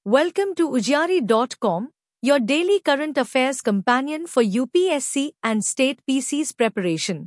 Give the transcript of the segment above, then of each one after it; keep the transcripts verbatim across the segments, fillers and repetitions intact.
Welcome to Ujari dot com, your daily current affairs companion for U P S C and state P C's preparation.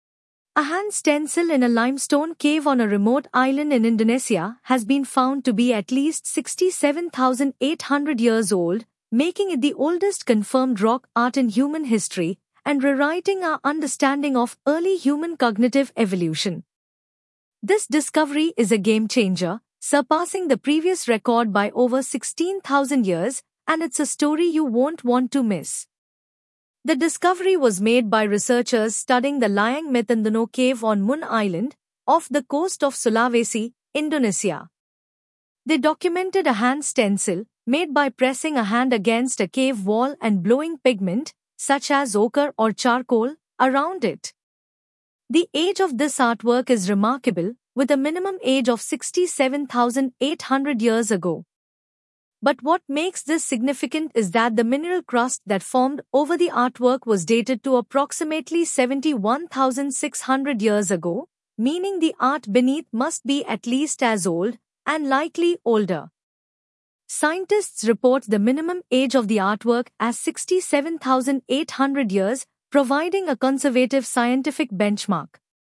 A hand stencil in a limestone cave on a remote island in Indonesia has been found to be at least sixty-seven thousand eight hundred years old, making it the oldest confirmed rock art in human history and rewriting our understanding of early human cognitive evolution. This discovery is a game changer, surpassing the previous record by over sixteen thousand years, and it's a story you won't want to miss. The discovery was made by researchers studying the Layang Metendano cave on Mun Island, off the coast of Sulawesi, Indonesia. They documented a hand stencil, made by pressing a hand against a cave wall and blowing pigment, such as ochre or charcoal, around it. The age of this artwork is remarkable, with a minimum age of sixty-seven thousand eight hundred years ago. But what makes this significant is that the mineral crust that formed over the artwork was dated to approximately seventy-one thousand six hundred years ago, meaning the art beneath must be at least as old, and likely older. Scientists report the minimum age of the artwork as sixty-seven thousand eight hundred years, providing a conservative scientific benchmark.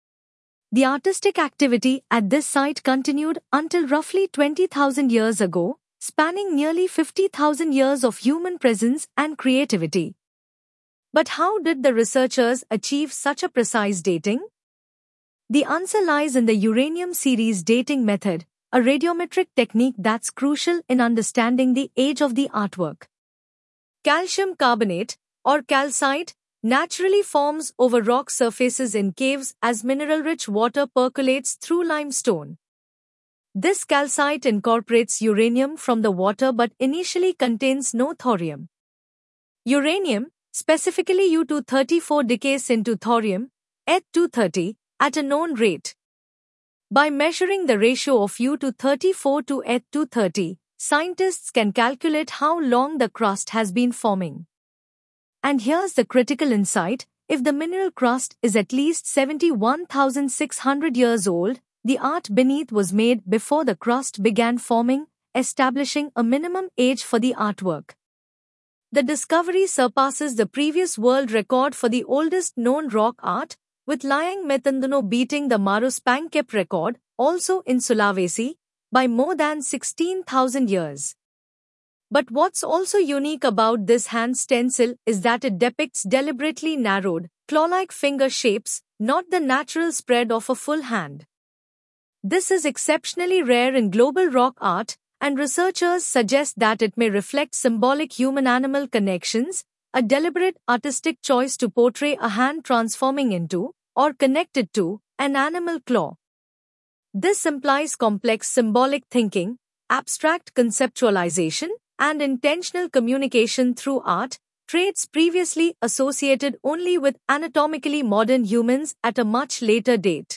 The artistic activity at this site continued until roughly twenty thousand years ago, spanning nearly fifty thousand years of human presence and creativity. But how did the researchers achieve such a precise dating? The answer lies in the uranium series dating method, a radiometric technique that's crucial in understanding the age of the artwork. Calcium carbonate, or calcite, naturally forms over rock surfaces in caves as mineral-rich water percolates through limestone. This calcite incorporates uranium from the water but initially contains no thorium. Uranium, specifically U two thirty-four, decays into thorium, E two thirty, at a known rate. By measuring the ratio of U two thirty-four to E two thirty, scientists can calculate how long the crust has been forming. And here's the critical insight: if the mineral crust is at least seventy-one thousand six hundred years old, the art beneath was made before the crust began forming, establishing a minimum age for the artwork. The discovery surpasses the previous world record for the oldest known rock art, with Layang Metendano beating the Maruspangkep record, also in Sulawesi, by more than sixteen thousand years. But what's also unique about this hand stencil is that it depicts deliberately narrowed, claw-like finger shapes, not the natural spread of a full hand. This is exceptionally rare in global rock art, and researchers suggest that it may reflect symbolic human-animal connections, a deliberate artistic choice to portray a hand transforming into, or connected to, an animal claw. This implies complex symbolic thinking, abstract conceptualization, and intentional communication through art, traits previously associated only with anatomically modern humans at a much later date.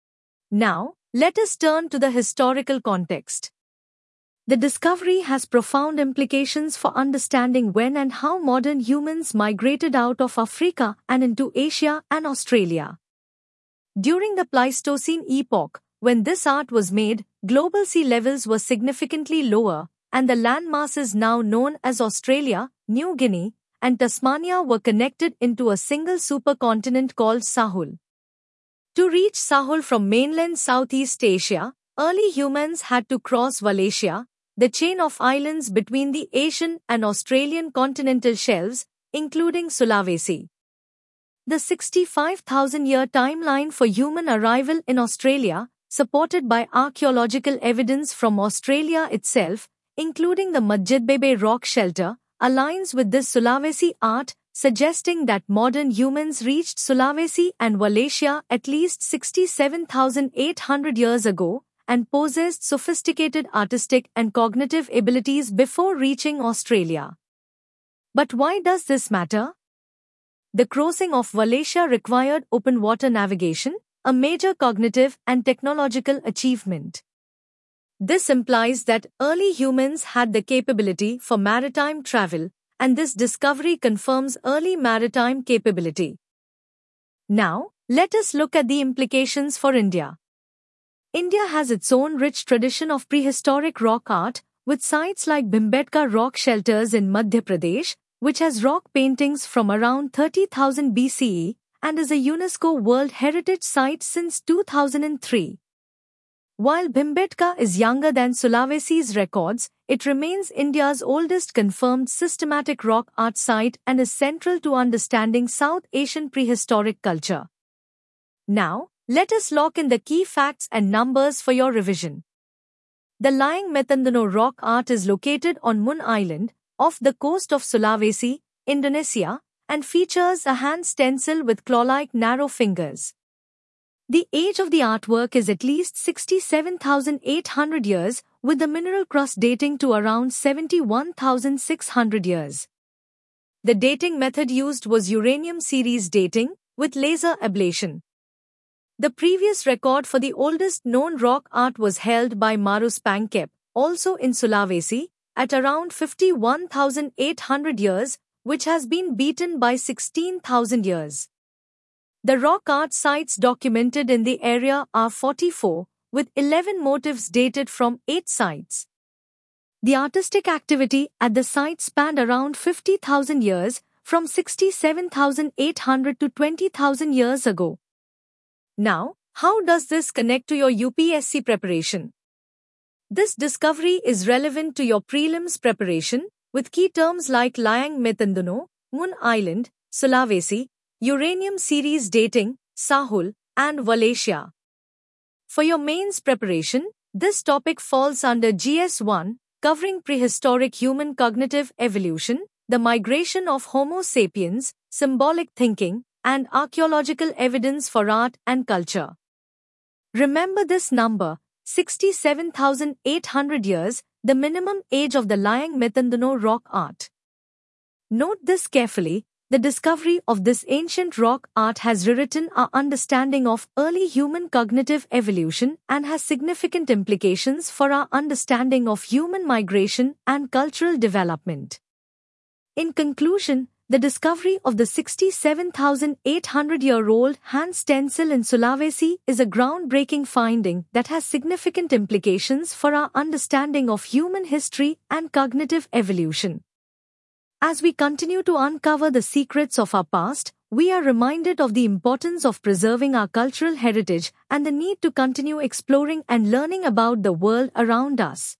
Now, let us turn to the historical context. The discovery has profound implications for understanding when and how modern humans migrated out of Africa and into Asia and Australia. During the Pleistocene epoch, when this art was made, global sea levels were significantly lower, and the land masses now known as Australia, New Guinea, and Tasmania were connected into a single supercontinent called Sahul. To reach Sahul from mainland Southeast Asia, early humans had to cross Wallacea, the chain of islands between the Asian and Australian continental shelves, including Sulawesi. The sixty-five thousand year timeline for human arrival in Australia, supported by archaeological evidence from Australia itself, including the Majidbebe rock shelter, aligns with this Sulawesi art, suggesting that modern humans reached Sulawesi and Wallacea at least sixty-seven thousand eight hundred years ago and possessed sophisticated artistic and cognitive abilities before reaching Australia. But why does this matter? The crossing of Wallacea required open water navigation, a major cognitive and technological achievement. This implies that early humans had the capability for maritime travel, and this discovery confirms early maritime capability. Now, let us look at the implications for India. India has its own rich tradition of prehistoric rock art, with sites like Bhimbetka Rock Shelters in Madhya Pradesh, which has rock paintings from around thirty thousand B C E and is a UNESCO World Heritage Site since two thousand three. While Bhimbetka is younger than Sulawesi's records, it remains India's oldest confirmed systematic rock art site and is central to understanding South Asian prehistoric culture. Now, let us lock in the key facts and numbers for your revision. The Layang Metandano rock art is located on Mun Island, off the coast of Sulawesi, Indonesia, and features a hand stencil with claw-like narrow fingers. The age of the artwork is at least sixty-seven thousand eight hundred years, with the mineral crust dating to around seventy-one thousand six hundred years. The dating method used was uranium series dating, with laser ablation. The previous record for the oldest known rock art was held by Marus Pangkep, also in Sulawesi, at around fifty-one thousand eight hundred years, which has been beaten by sixteen thousand years. The rock art sites documented in the area are forty-four, with eleven motifs dated from eight sites. The artistic activity at the site spanned around fifty thousand years, from sixty-seven thousand eight hundred to twenty thousand years ago. Now, how does this connect to your U P S C preparation? This discovery is relevant to your prelims preparation, with key terms like Layang Metandano, Mun Island, Sulawesi, uranium series dating, Sahul, and Wallachia. For your mains preparation, this topic falls under G S one, covering prehistoric human cognitive evolution, the migration of Homo sapiens, symbolic thinking, and archaeological evidence for art and culture. Remember this number, sixty-seven thousand eight hundred years, the minimum age of the Layang Metandano rock art. Note this carefully. The discovery of this ancient rock art has rewritten our understanding of early human cognitive evolution and has significant implications for our understanding of human migration and cultural development. In conclusion, the discovery of the sixty-seven thousand eight hundred year old hand stencil in Sulawesi is a groundbreaking finding that has significant implications for our understanding of human history and cognitive evolution. As we continue to uncover the secrets of our past, we are reminded of the importance of preserving our cultural heritage and the need to continue exploring and learning about the world around us.